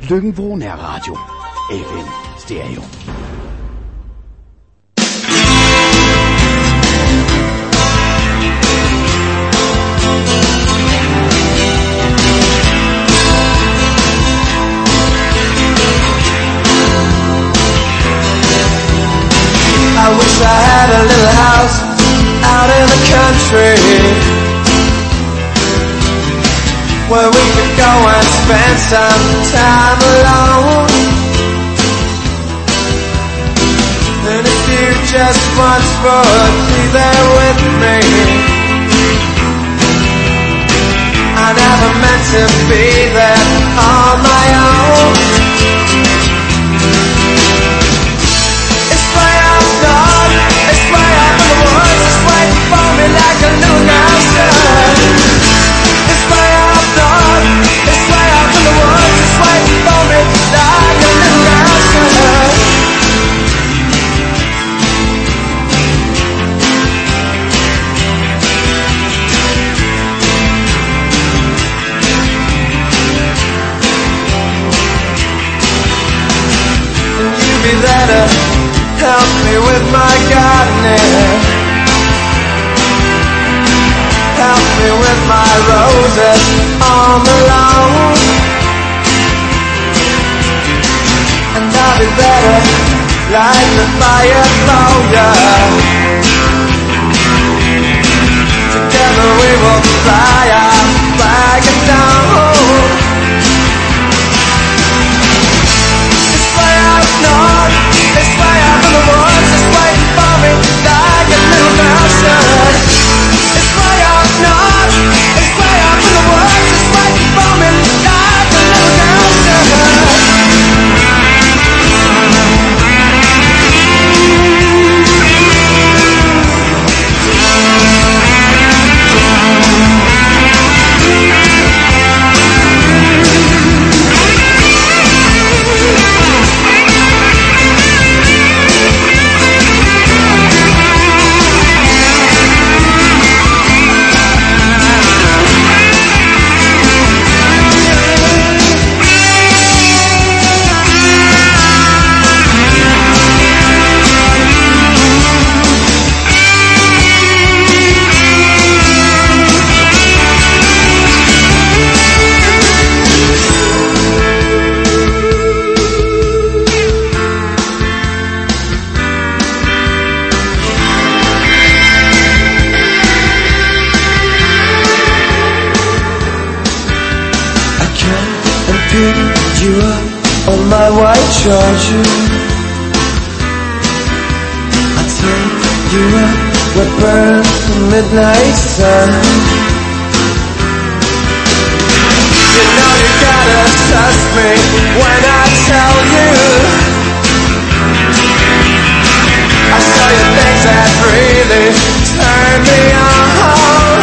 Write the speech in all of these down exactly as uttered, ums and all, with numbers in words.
Løkken-Vrå Nærradio. F M Stereo. I wish I had a little house out in the country where we could go and spend some time alone. And if you just once would be there with me, I never meant to be there on my own. It's way up north, it's way up in the woods, it's waiting for me like a new girl should. It's way up north, it's way up in the woods, it's waiting for me like a new girl should. Be there to help me with my gardening, help me with my roses on the lawn, and I'll be there to light the fire for ya. Together we will fly our flag down. It's way up in the woods, it's waiting for me like a little girl should. It's way up north, it's way up in the woods, it's waiting for me like a little girl should. My white Charger, I take you up where burns the midnight sun. You know you gotta trust me when I tell you I'll show you things that really turn me on.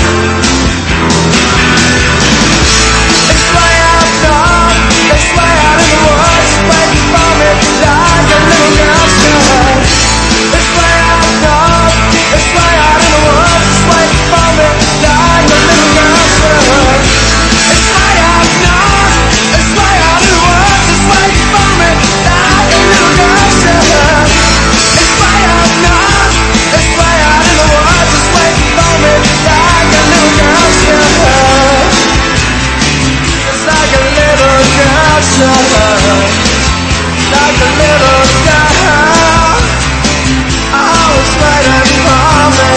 It's way up north, it's way out in the woods, waiting for me like a little girl should. It's way up north, it's way out in the woods, it's waiting for me like a little girl should. It's way up north, it's way out in the woods, it's waiting for me like a little girl should. It's way up north, it's way out in the woods, it's waiting for me like a little girl should. It's like a little girl should. Like a little girl, always waiting for me.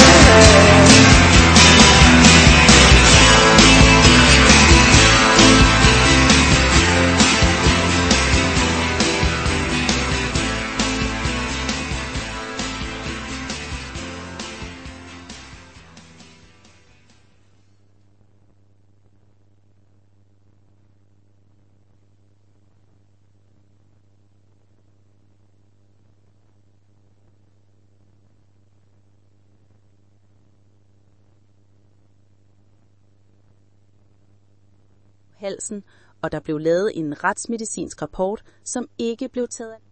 halsen, og der blev lavet en retsmedicinsk rapport, som ikke blev taget af.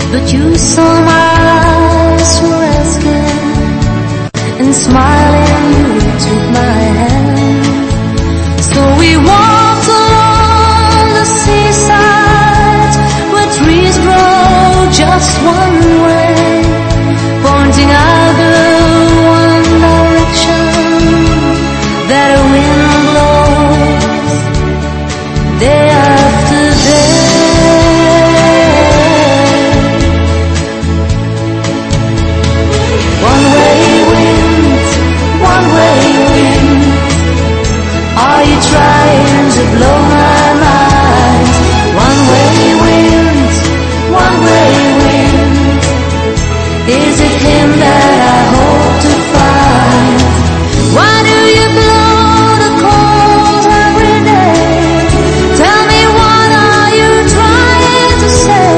But you saw my eyes were asking, and smiling you took my hand. So we walked along the seaside, where trees grow just one way, pointing out the one direction that a wind blows day after day. One way wind, one way wind, are you trying to blow my mind? One way wind, one way wind, is it him that I hope to find? Why do you blow the cold every day? Tell me, what are you trying to say?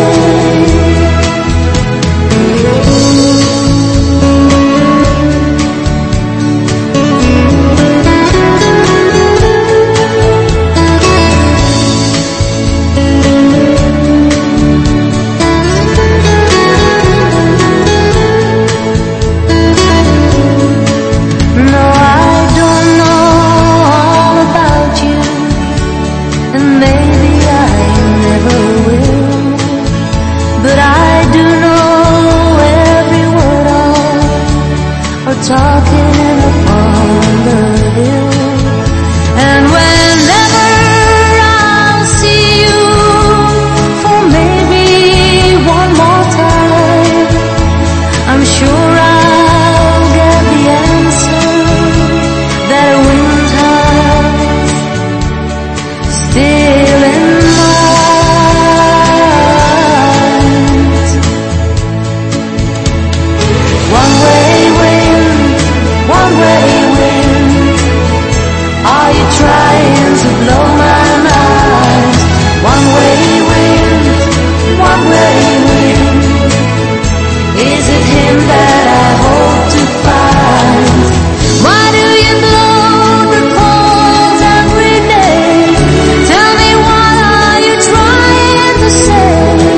No, I don't know all about you, and maybe I never will, but I do know every word of our talking upon the hill. And whenever I'll see you for maybe one more time, I'm sure I'll get the answer that a wind has still in mind. One way wind, one way wind, are you trying to blow my mind? One way wind, one way wind, is it him that I hope to find? Why do you blow the cold every day? Tell me, what are you trying to say?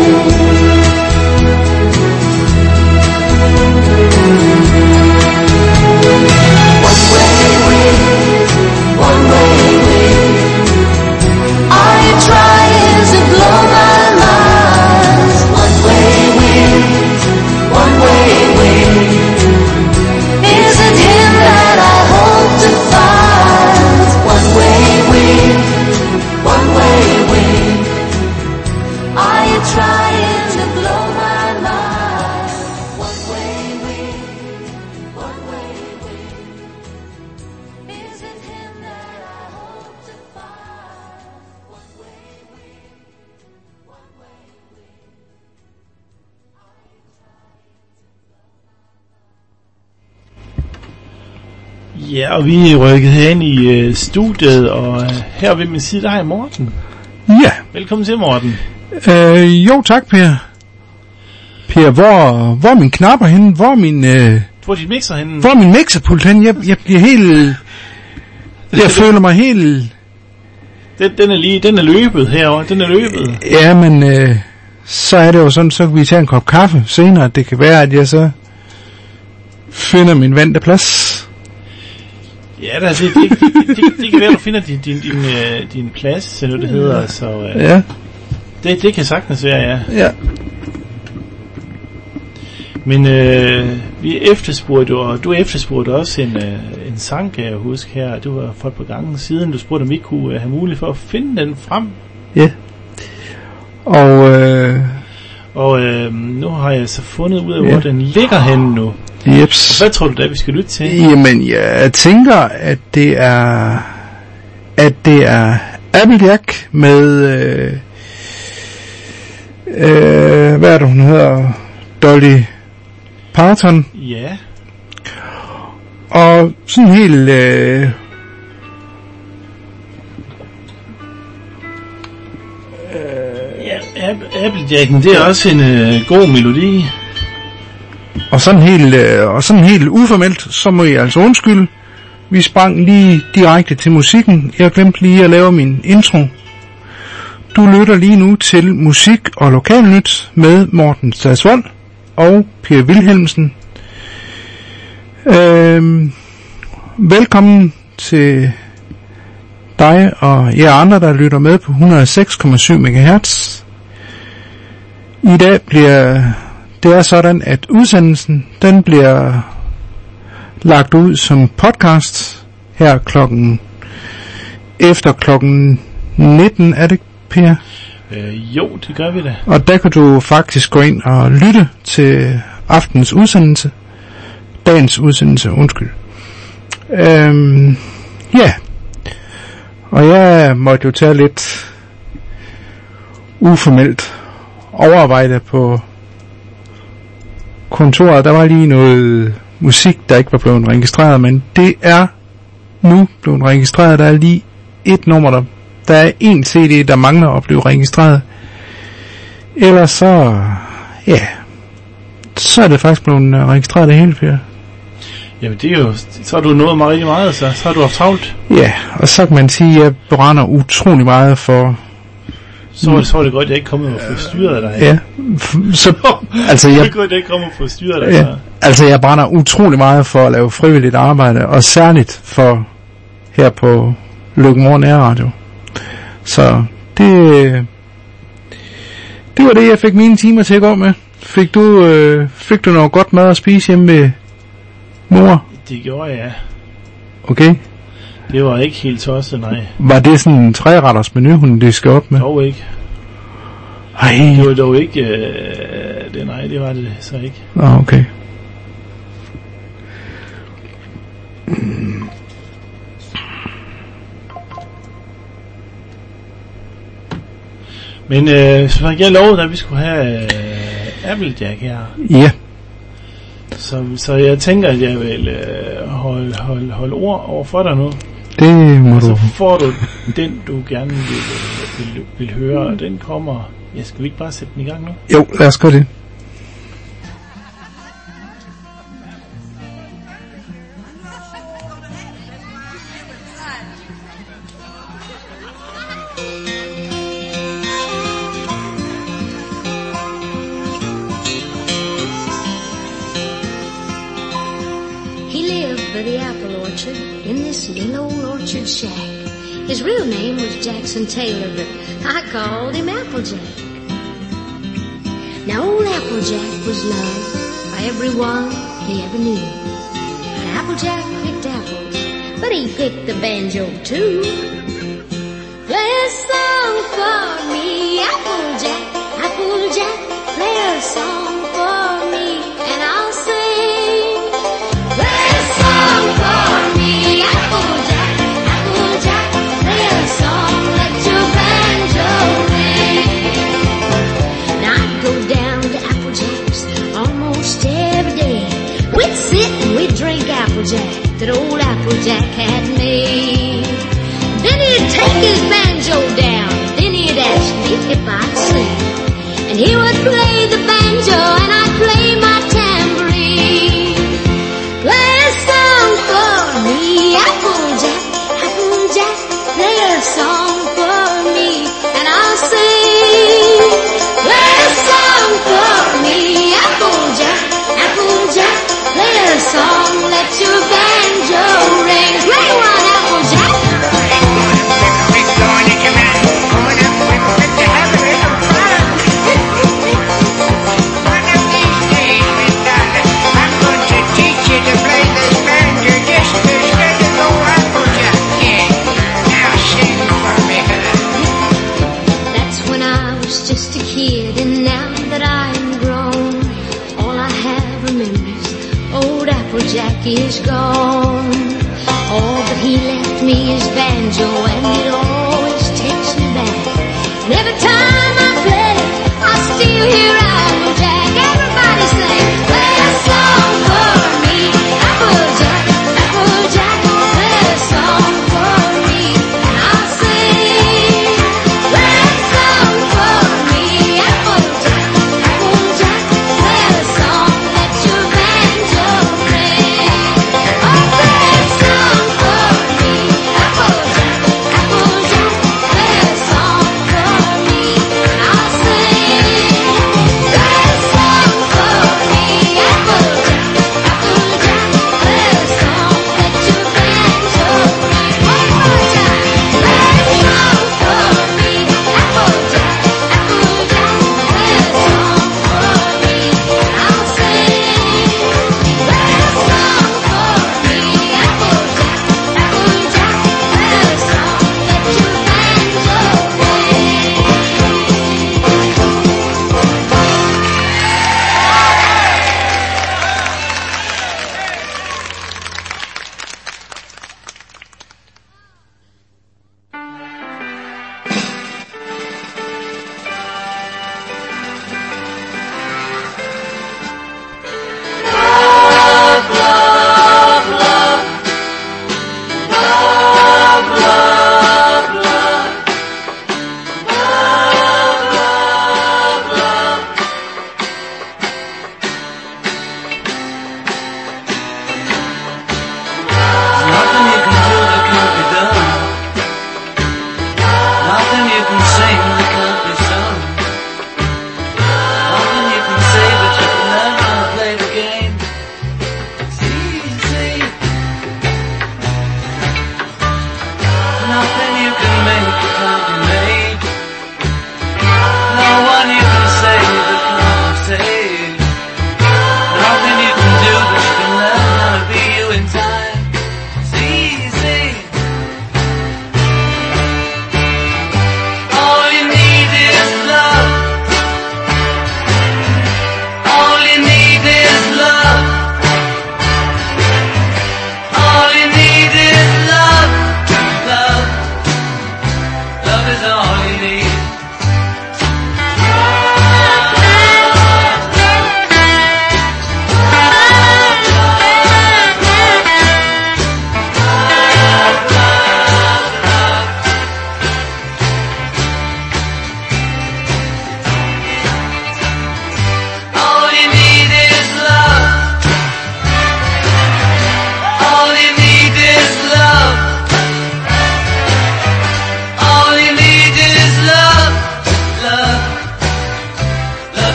One way wind, one way wind, are you trying to blow my mind? One way wind, one way wind, is it him that I hope to find? One way wind, one way wind, are you trying to blow my mind? One way wind, one way wind, is it him that I hope to find? One way wind, one way wind, are you trying to Ja, og vi er rykket hen i øh, studiet, og øh, her ved min side, der har jeg Morten. Ja, Velkommen til, Morten. øh, jo tak Per. Per, hvor, hvor er mine knapper henne? Hvor er min, øh, Hvor er dit mixer henne? hvor er min mixerpult henne? Jeg, jeg bliver helt, jeg føler mig helt, Den, den er lige, den er løbet herovre, den er løbet. ja, men øh, så er det jo sådan, så kan vi tage en kop kaffe senere. Det kan være, at jeg så finder min vante plads. Ja, det, det, det, det, det kan være, du finder din, din, din, øh, din plads, eller det hedder, så øh, Ja, det, det kan sagtens være, ja. ja. Men øh, vi efterspurgte, og du efterspurgte også en, øh, en sang, kan jeg huske her. Du var for et par gange siden, du spurgte, om vi kunne øh, have mulighed for at finde den frem. Ja. Og øh, Og øh, nu har jeg så fundet ud af, Ja. hvor den ligger henne nu. jeps. Hvad tror du da, vi skal lytte til? Jamen, jeg tænker, at det er, at det er Applejack med, øh, øh, hvad er det, hun hedder? Dolly Parton. Ja. Og sådan helt, øh, Ja, Applejacken, det er også en øh, god melodi. og sådan helt, øh, og sådan helt uformelt, så må jeg altså undskylde. Vi sprang lige direkte til musikken. Jeg glemte lige at lave min intro. Du lytter lige nu til Musik og Lokalnyt med Morten Stadsvold og Per Vilhelmsen. Øhm, velkommen til dig og jer andre, der lytter med på et hundrede og seks komma syv megahertz. I dag bliver det er sådan, at udsendelsen den bliver lagt ud som podcast her klokken efter klokken nitten, er det, Per? Øh, jo, det gør vi da. Og der kan du faktisk gå ind og lytte til aftens udsendelse. Dagens udsendelse, undskyld. Øhm, ja. Og jeg måtte jo tage lidt uformelt overarbejde på kontoret. Der var lige noget musik, der ikke var blevet registreret, men det er nu blevet registreret. Der er lige et nummer, der Der er en C D, der mangler at blive registreret. Ellers så, ja, så er det faktisk blevet registreret det hele, Per. Jamen det er jo, så har du nået mig rigtig meget, så, så har du haft travlt. Ja, og så kan man sige, at jeg brænder utrolig meget for... Så var det, så var det godt, at jeg ikke kom og forstyrret dig. Ja, så, altså jeg... Det er godt, at jeg ikke kom og forstyrret dig. Ja, altså jeg brænder utrolig meget for at lave frivilligt arbejde, og særligt for her på Løkken Nærradio. Så det det var det, jeg fik mine timer til at gå med. Fik du øh, fik du noget godt mad at spise hjemme med mor? Det gjorde jeg. Okay. Det var ikke helt tosset, nej. Var det sådan en tre-retters menu, hun diskede op med? Dog ikke. Ej. Det var dog ikke... Øh, det, nej, det var det så ikke. Ah, okay. Men øh, så jeg lovede, at vi skulle have øh, Applejack her. Ja. Så, så jeg tænker, at jeg vil øh, holde hold, hold ord over for dig nu. Det må så du. Så får du den, du gerne vil, vil, vil høre, og den kommer... Ja, skal vi ikke bare sætte den i gang nu? Jo, lad os gøre det. His real name was Jackson Taylor, but I called him Applejack. Now old Applejack was loved by everyone he ever knew. Applejack picked apples, but he picked the banjo too. Play a song for me, Applejack, Applejack, play a song for me, and I'll sing. Play a song for me, Applejack, Applejack, play a song, let your banjo ring. Now I'd go down to Applejack's almost every day. We'd sit and we'd drink Applejack that old Applejack had made. Then he'd take his banjo down, then he'd ask me if I'd sing. And he would play the banjo and I'd play my tambourine. Play a song for me, Applejack, Applejack, play a song for me and I'll sing. Play a song for me, Applejack, Applejack, play a song, let your banjo ring. Play one, Applejack. Jack is gone. Oh, but he left me his banjo and it always takes me back. And every time I play, I still hear Applejack. Everybody sing, play a song for me, Applejack, Applejack, play a song for me, and I'll sing. Play a song for me, Applejack, Applejack, play a song, let your banjo ring. Oh, play a song for me, Applejack, Applejack, play a song for me.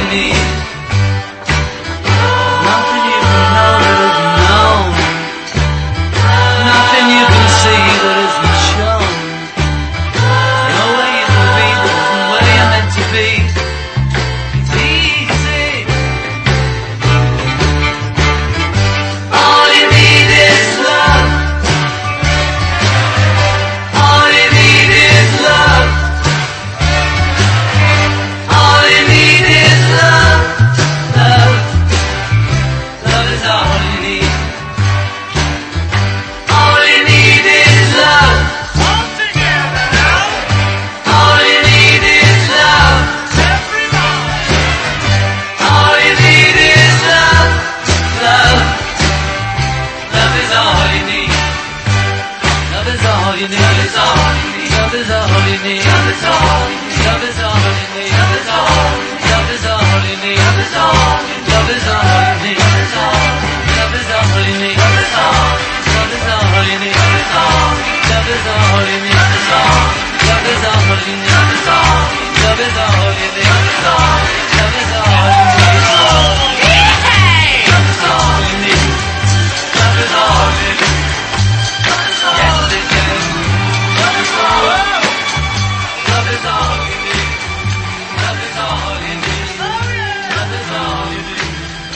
you need. Nothing you can know that isn't known. Nothing you can see that isn't shown. No way you can be that isn't where you're meant to be. It's easy. All you need is love. All you need is love. All you need is love. Love. Love is all you need. All you need is love. All together now. All you need is love. Everybody. All you need is love. Love. Love is all you need. Love is all you need. Love is all you need. Love is all you need. Love is all you need. Love is all you need. Love is all. Love is all you need. Love is all. Love is all you need. Love is all. Love is all you need. Love is all. Love is all you need. Love is all. Love is all you need. Love is all. Love is all you need. Love is all. Love is all you need. Love is all. Love is all you need. Love is all you need. Love is all you need. Yes, it is. Love is all. Love is all you need. Love is all you need. Love is all you need.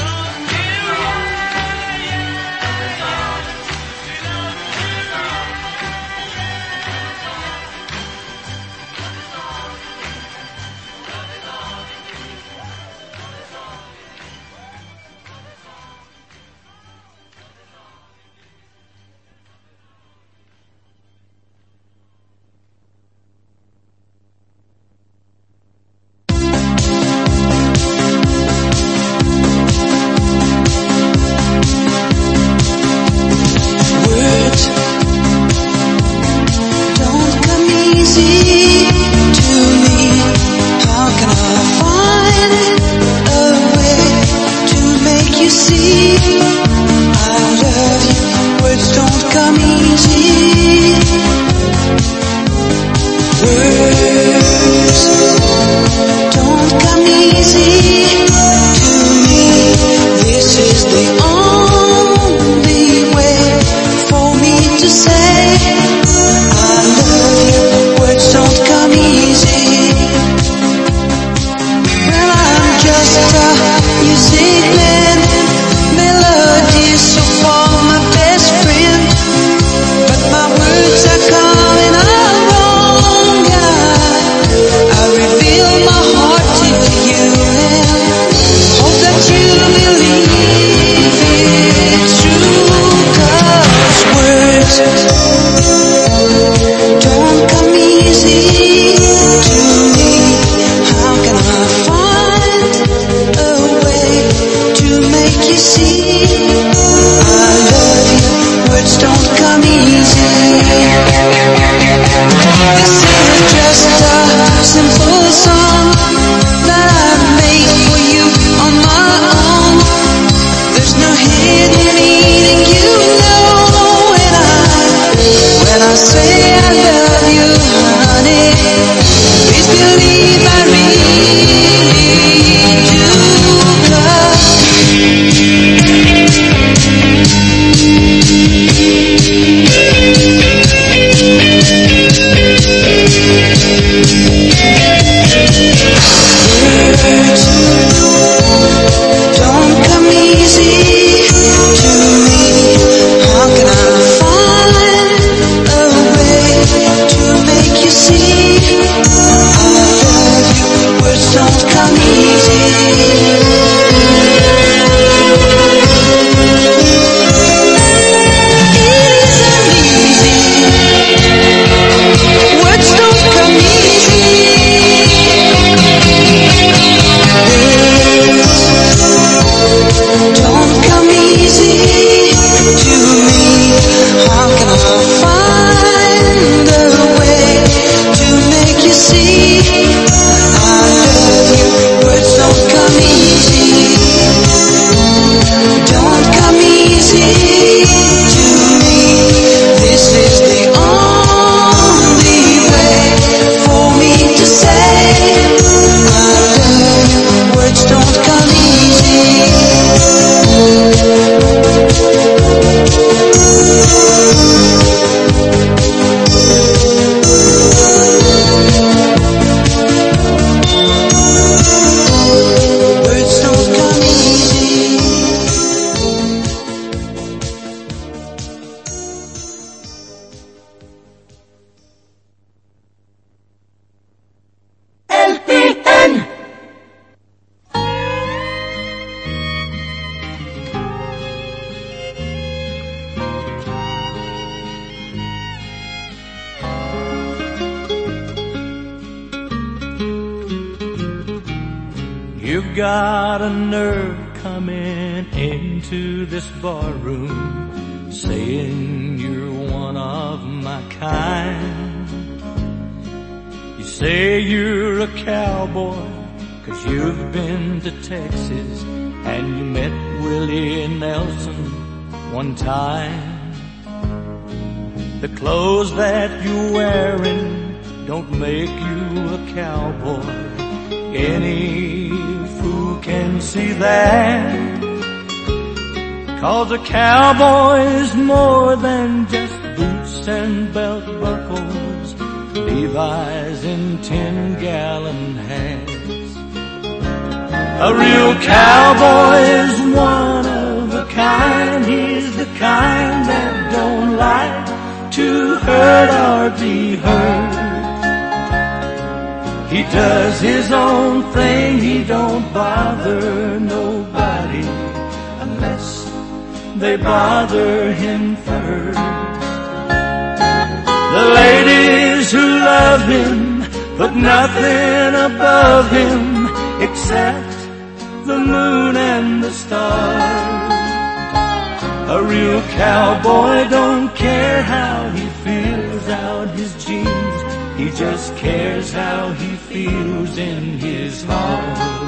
Words don't come easy to me. How can I find a way to make you see I love you? Words don't come easy. Words don't come easy to me. This is the only way for me to say I love you. Words don't come easy. Well, I'm just a music-man, melody so far my best friend. But my words are coming out wrong. I, I reveal my heart to you and hope that you believe it's true. 'Cause words don't come easy to me. How can I find a way to make you see I love you? Words don't come easy. This is just a simple song that I made for you on my own. There's no hidden meaning, you know when I when I say I love you, honey. Please believe I really do. 'Cause got a nerve coming into this barroom, saying you're one of my kind. You say you're a cowboy, 'cause you've been to Texas and you met Willie Nelson one time. The clothes that you're wearing don't make you a cowboy. Any fool can see that. 'Cause a cowboy is more than just boots and belt buckles, Levi's and ten-gallon hats. A real cowboy is one of a kind. He's the kind that don't like to hurt or be hurt. He does his own thing, he don't bother nobody unless they bother him first. The ladies who love him put nothing above him except the moon and the stars. A real cowboy don't care how he feels out his jeans, he just cares how he feels in his heart.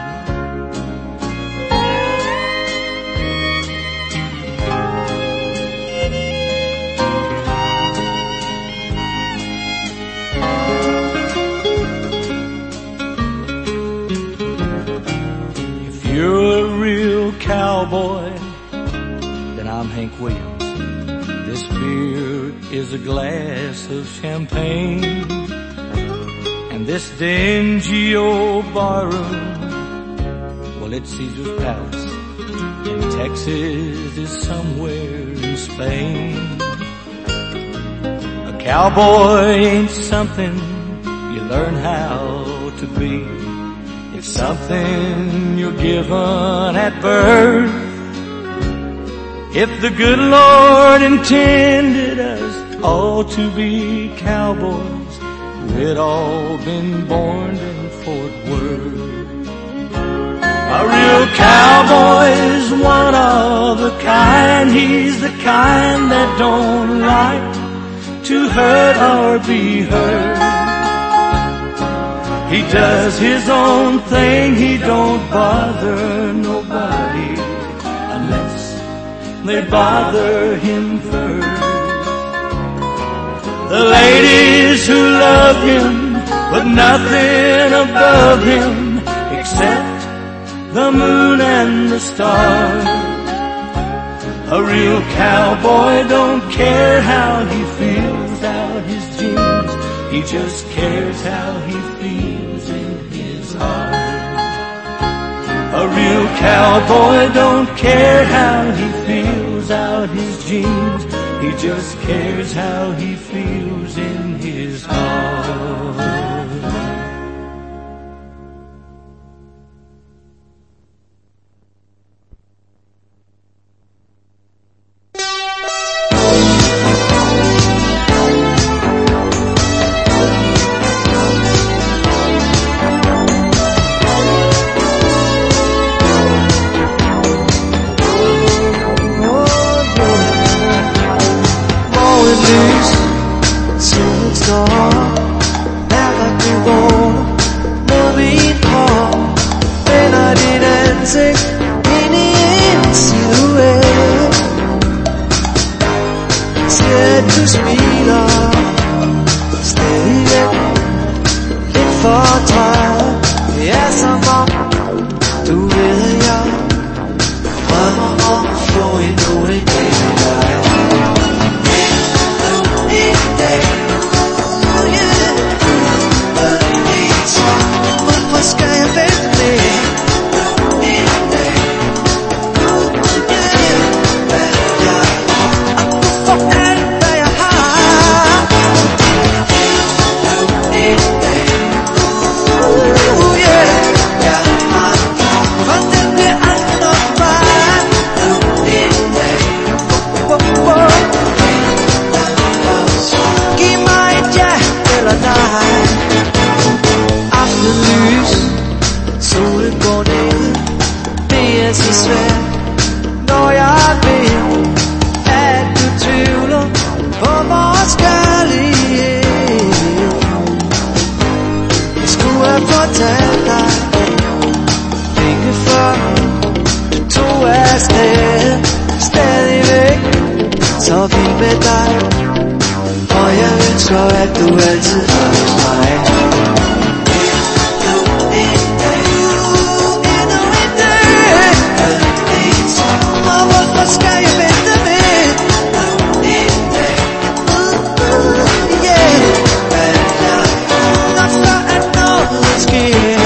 If you're a real cowboy, then I'm Hank Williams. This beer is a glass of champagne, and this dingy old barroom, well, it's Caesar's Palace, and Texas is somewhere in Spain. A cowboy ain't something you learn how to be. It's something you're given at birth. If the good Lord intended us all to be cowboys, we'd all been born in Fort Worth. A real cowboy is one of a kind. He's the kind that don't like to hurt or be hurt. He does his own thing, he don't bother nobody unless they bother him first. The ladies who love him put nothing above him except the moon and the stars. A real cowboy don't care how he feels out his jeans, he just cares how he feels in his heart. A real cowboy don't care how he feels out his jeans, he just cares how he feels in his heart. What skal jeg vente med? afsted, stadigvæk så vild med dig. Og jeg ønsker, at du altid er hos mig. Skal jeg vente med? Yeah. Når så er noget sker.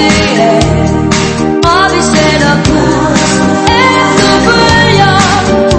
Og vi sætter kurs efter bølger.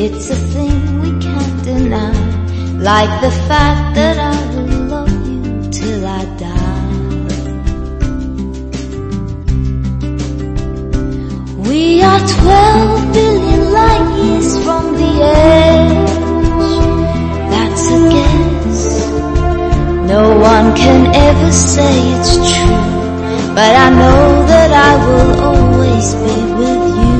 It's a thing we can't deny, like the fact that I will love you till I die. We are twelve billion light years from the edge. That's a guess. No one can ever say it's true, but I know that I will always be with you.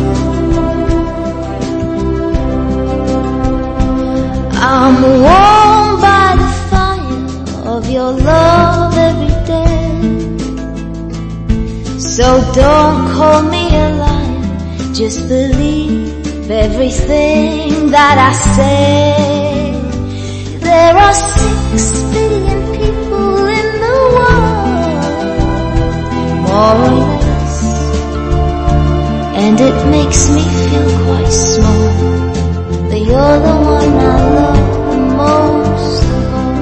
I'm warmed by the fire of your love every day. So don't call me a liar, just believe everything that I say. There are six billion people in the world, more or less, and it makes me feel quite small, but you're the one I love the most of all.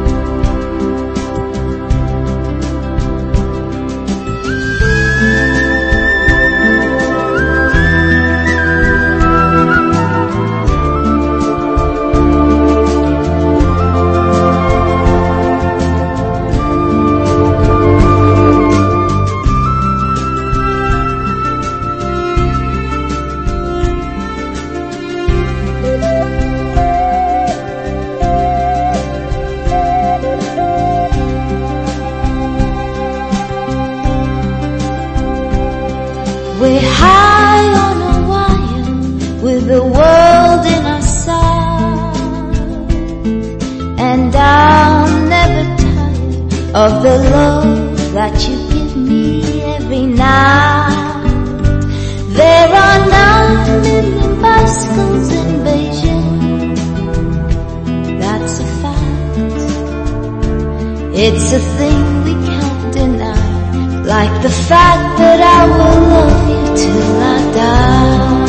We're high on a wire with the world in our sight, and I'll never tire of the love that you give me every night. There are nine million bicycles in Beijing, that's a fact. It's a thing we can't deny, like the fact that I will love you till I die.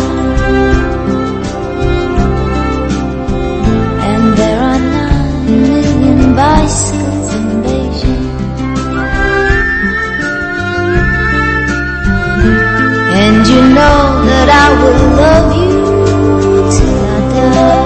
And there are nine million bicycles in Beijing, and you know that I will love you till I die.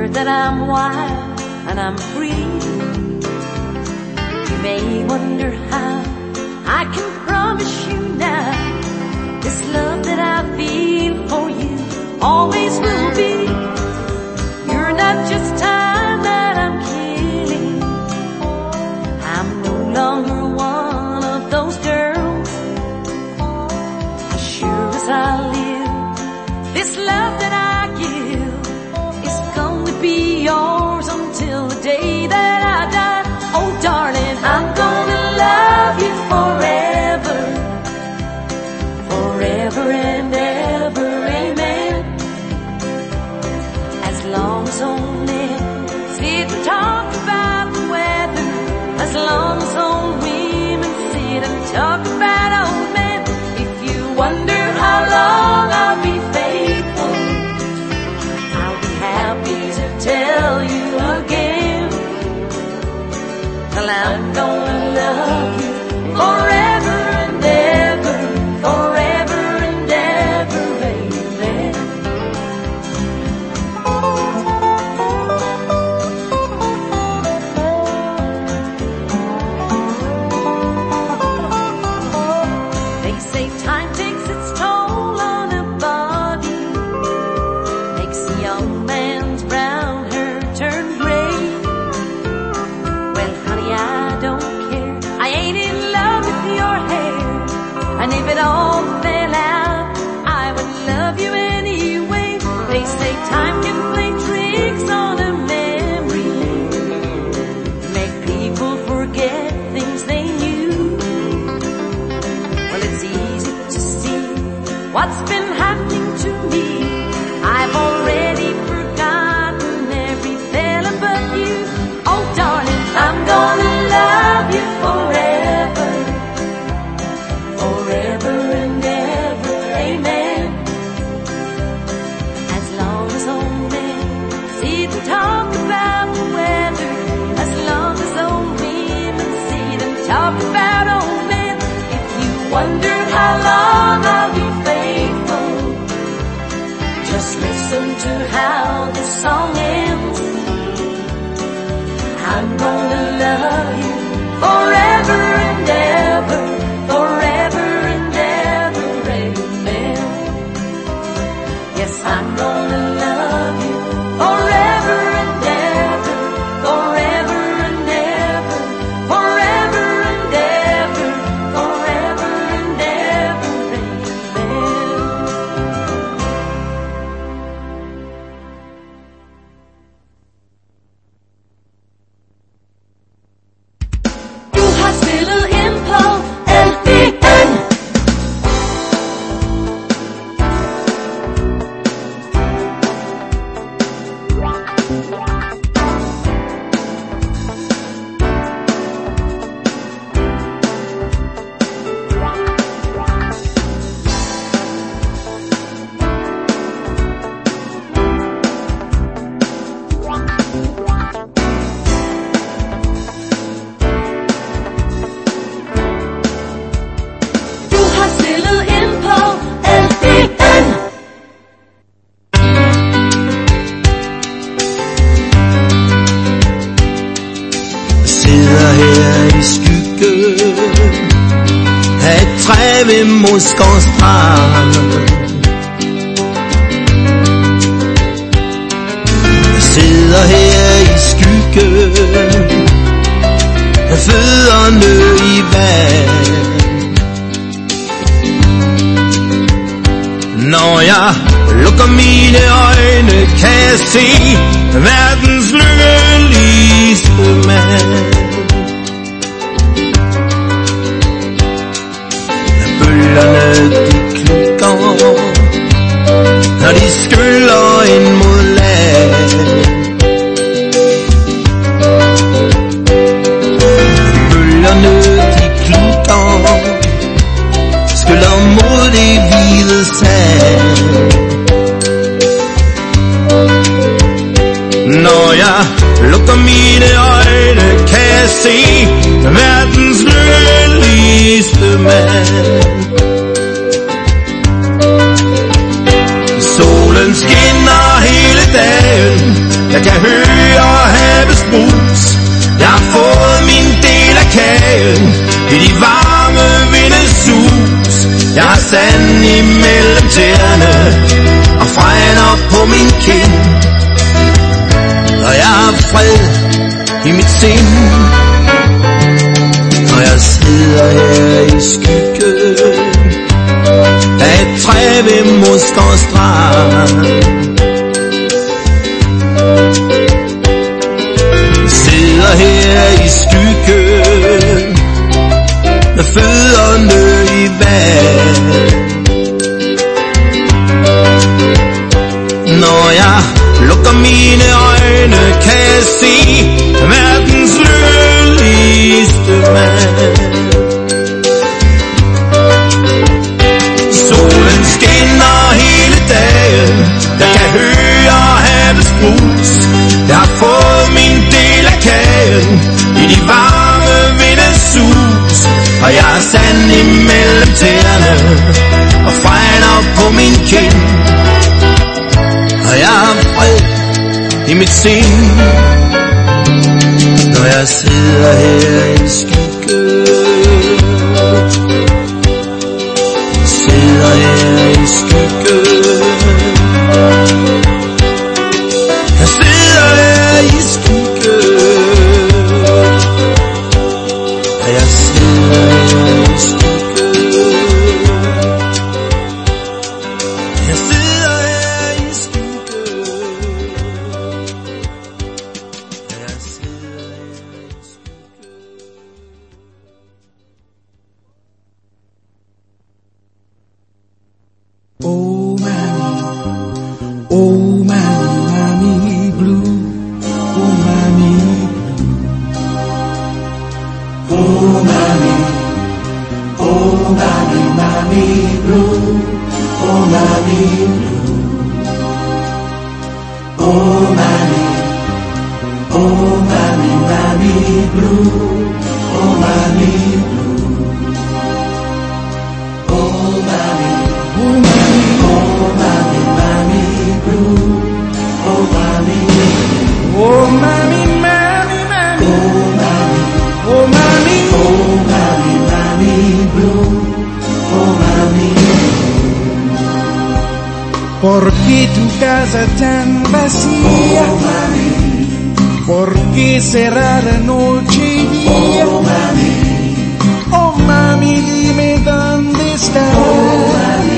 heard that I'm wild and I'm free. You may wonder how I can promise you now, this love that I feel for you always will be. You're not just time that I'm killing, I'm no longer one of those girls. As sure as I live, this love that I give is going to be yours until the day that I die. Oh darling, I'm gonna love you forever, forever and ever, amen. As long as old men sit and talk about the weather, as long as old women sit and talk about old men. If you wonder how long I'll be faithful, I'll be happy to tell you again. Well, I'm gonna love you forever and ever, forever and ever, baby. They say time takes its toll on a body, makes a young man's brown hair turn gray. Well, honey, I don't care, I ain't in love with your hair, and if it all fell out, I would love you anyway. They say time can play tricks on a memory, make people forget things they knew. Well, it's easy to see what's been happening to me. I've already forgotten every fella but you. Oh darling, I'm gonna love you forever, forever and ever, amen. As long as old men sit and talk about the weather, as long as old women sit and talk about old men. If you wonder how long I'll be faithful, just listen to how this song ends. I'm gonna love you forever and ever, forever and ever, amen. Yes, I'm gonna love you forever and ever, forever and ever, forever and ever, forever and ever, amen. Du har spillet ind på L B N. Du har spillet ind på L B N. Sidder her i skyggen af et træ ved Moskov Strand. Sidder her i skyggen af fødderne i vand. Når jeg lukker mine øjne, kan jeg se verdens lykkeligste mand. Bølgerne de klikker, når de skyller ind mod land. Bølgerne de klikker, skyller mod det hvide sand. Når jeg lukker mine øjne, kan jeg se verdens lykkeligste mand. Solen skinner hele dagen, jeg kan mine øjne kan jeg se verdens lykkeligste mand. Solen skinner hele dagen, jeg kan høre havets brus. Jeg har fået min del af kagen i de varme vindes sus. Og jeg er sand imellem tæerne og fregner på min kind. Og jeg har fred i mit sind, når jeg sidder her i skygge. Sidder her i skygge. Jeg sidder her i skygge. Og jeg sidder her i skygge. Jeg sidder her i skygge. Og jeg sidder her i skygge. Oh mammy, oh mammy, mammy blue, oh mammy blue. Oh mammy, oh mammy, mammy blue, oh mammy blue. Oh mammy, oh mammy, mammy blue, oh mammy blue. Oh mammy, oh mammy, oh mammy, mammy blue, oh mammy blue. Oh mammy, mammy, mammy, oh mammy, oh mammy, oh mammy, mammy blue, oh mammy blue. ¿Por qué tu casa tan vacía? Oh mammy. ¿Por qué cerrar noche y día? Oh mammy, oh mami, dime dónde estás. Oh mami,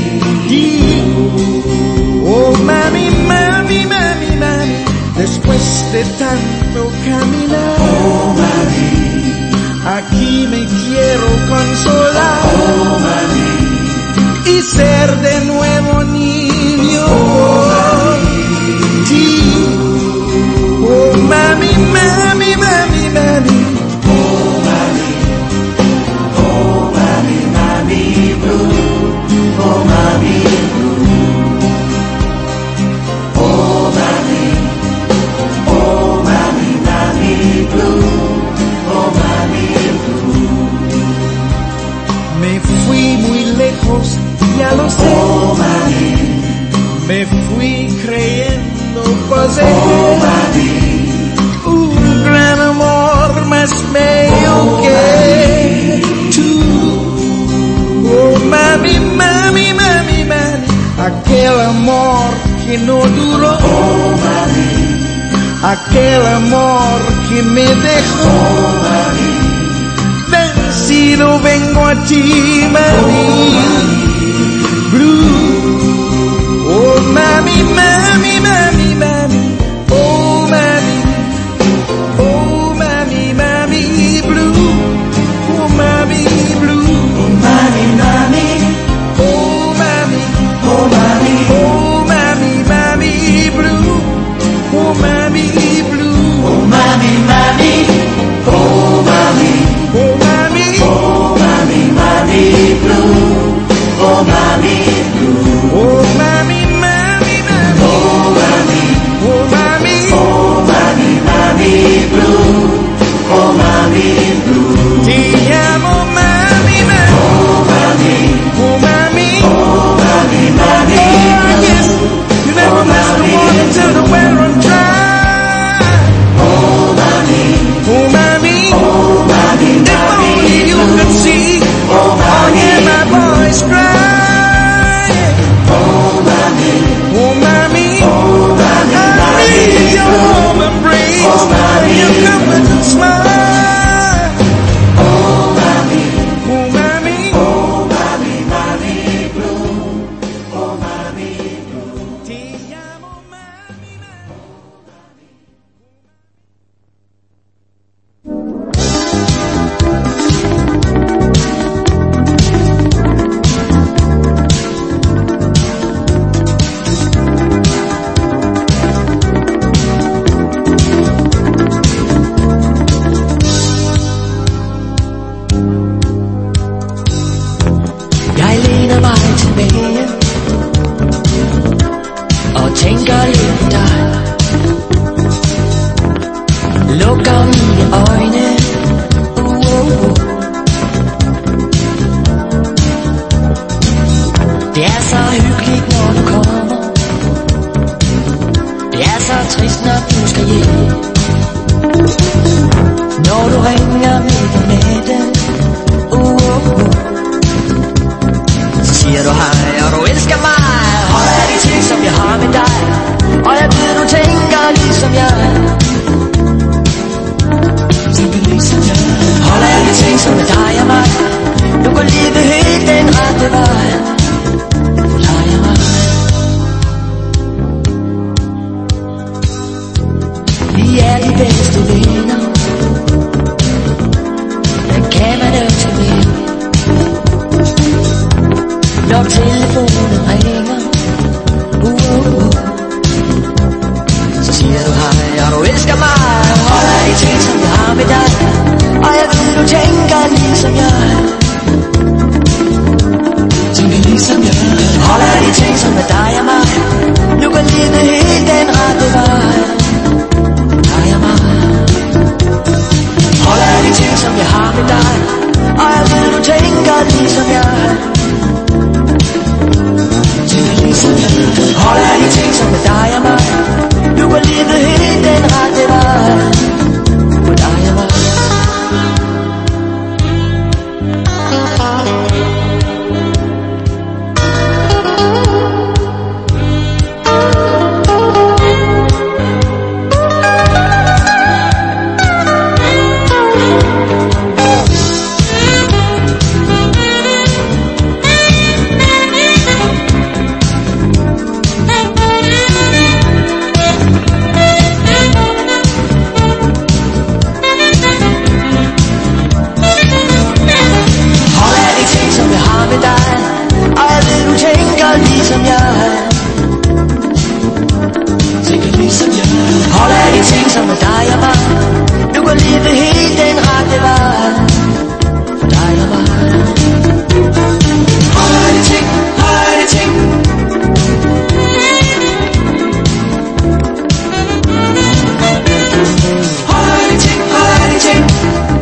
oh mami, mami, mami, mami, después de tanto caminar. Oh mami, aquí me quiero consolar. Oh mami, y ser de nuevo niño. Oh mami, oh mami, mami, mami, mami. Oh mami, oh mami, oh mami, mami blue, oh mami blue. Me fui muy lejos, ya lo sé. Oh mami, me fui creyendo poseer. Oh mami, un gran amor más bello oh, que tú. Oh mami, mami, mami, mami, aquel amor que no duró. Oh mami, aquel amor que me dejó. Oh mami, vencido vengo a ti, mami, oh, blue. Oh mami, mami, mami, mami, oh mami, oh mami, mami, blue. Oh mami, blue. Oh mami, mami, oh mami, oh mami, oh mami, mami blue, oh mami blue, oh mami, mami, oh mami, oh mami, oh mami, mami blue, lukker mine øjne. Uh, uh, uh. Det er så hyggeligt, når du kommer. Det er så trist, når du skal hjem. Når du ringer midt om natten, uh, uh, uh. Så siger du hej, og du elsker mig. Holder af de ting, som jeg har med dig. Og jeg ved, du tænker ligesom jeg. Tænker ligesom jeg. Holder af de ting, som er dig og mig. Du går livet helt den rette vej. Du leger mig. Vi er de bedste venner. Men kan man ønske mere? Når telefonen ringer, uh, uh, uh. Så siger du hej, og du elsker mig. Holder af de ting, som jeg har med dig. Og jeg ved, du tænker ligesom jeg. Tænker ligesom jeg. Holder af de ting, som er dig og mig. Nu går livet helt den rette vej. Dig og mig. Holder af de ting, som jeg har med dig. Og jeg ved, du tænker ligesom jeg. Tænker ligesom jeg. Holder af de ting, som er dig og mig. Nu går livet helt den rette vej. For dig og mig. Ligesom jeg. Tænker ligesom jeg. Holder af de ting, som er dig og mig. Nu går livet helt den rette vej. For dig og mig. Holder af de ting, holder af de ting. Holder af de ting, holder af de ting.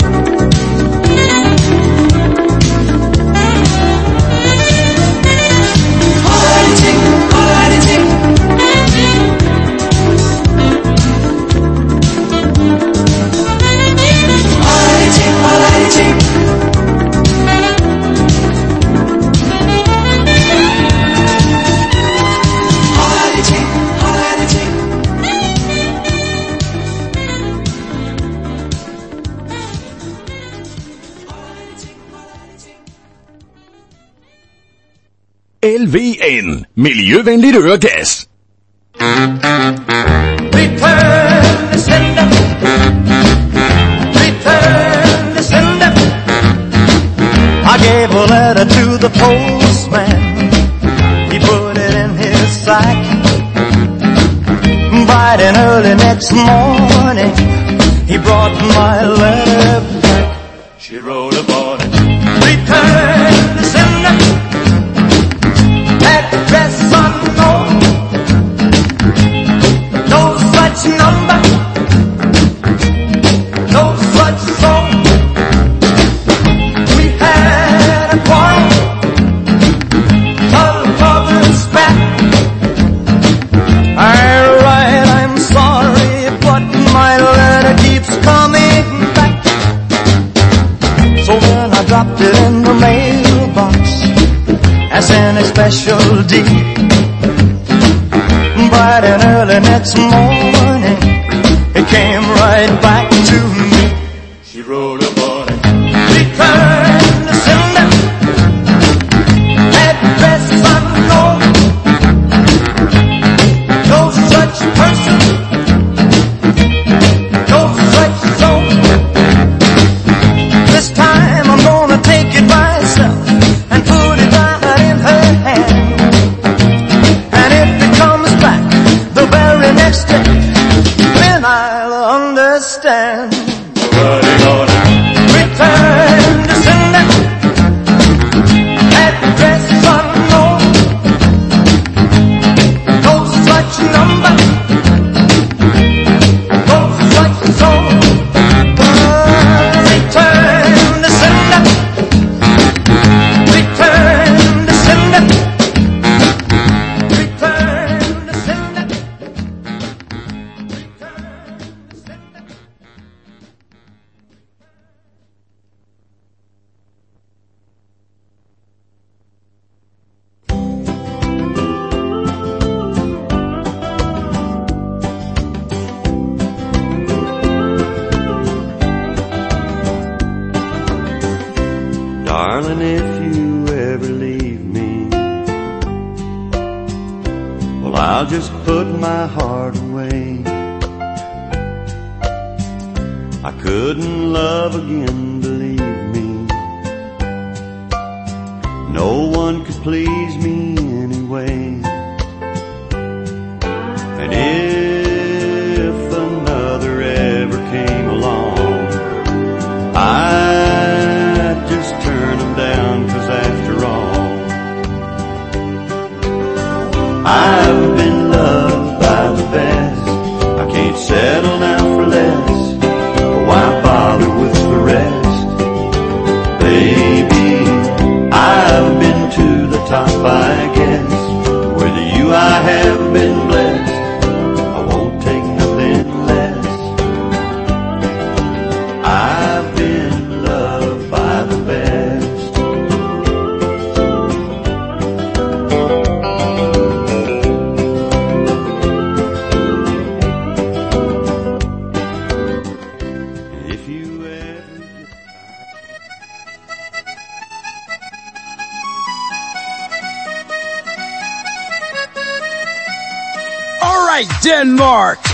L V N. Miljøvenligt øregas. Return the sender. Return the sender. I gave a letter to the postman. He put it in his sack. Bright and early next morning, he brought my letter back. She wrote upon it. Return the sender. Address unknown. No such number. No such phone. We had a quarrel. A lover's spat. Alright, I'm sorry, but my letter keeps coming back. So then I dropped it in the mailbox as in a special deed. Bright and early next morning, it came right back to me. She wrote upon it. Return the sender. Address unknown. No such person. No such zone. This time I'm gonna take it myself and put it right in her hand. And if it comes back the very next day, then I'll understand. Writing on it. Return the sender. Address unknown. No such number. No such zone. I'll just put my heart away. I couldn't love again, believe me. No one could please me anyway. And if another ever came along, I'd just turn them down, 'cause after all, I've been loved by the best. I can't settle now for less. Why bother with the rest? Baby, I've been to the top, I guess. With you I have been blessed. I won't take nothing less. I've been loved by the best. If you ever get All right, Denmark.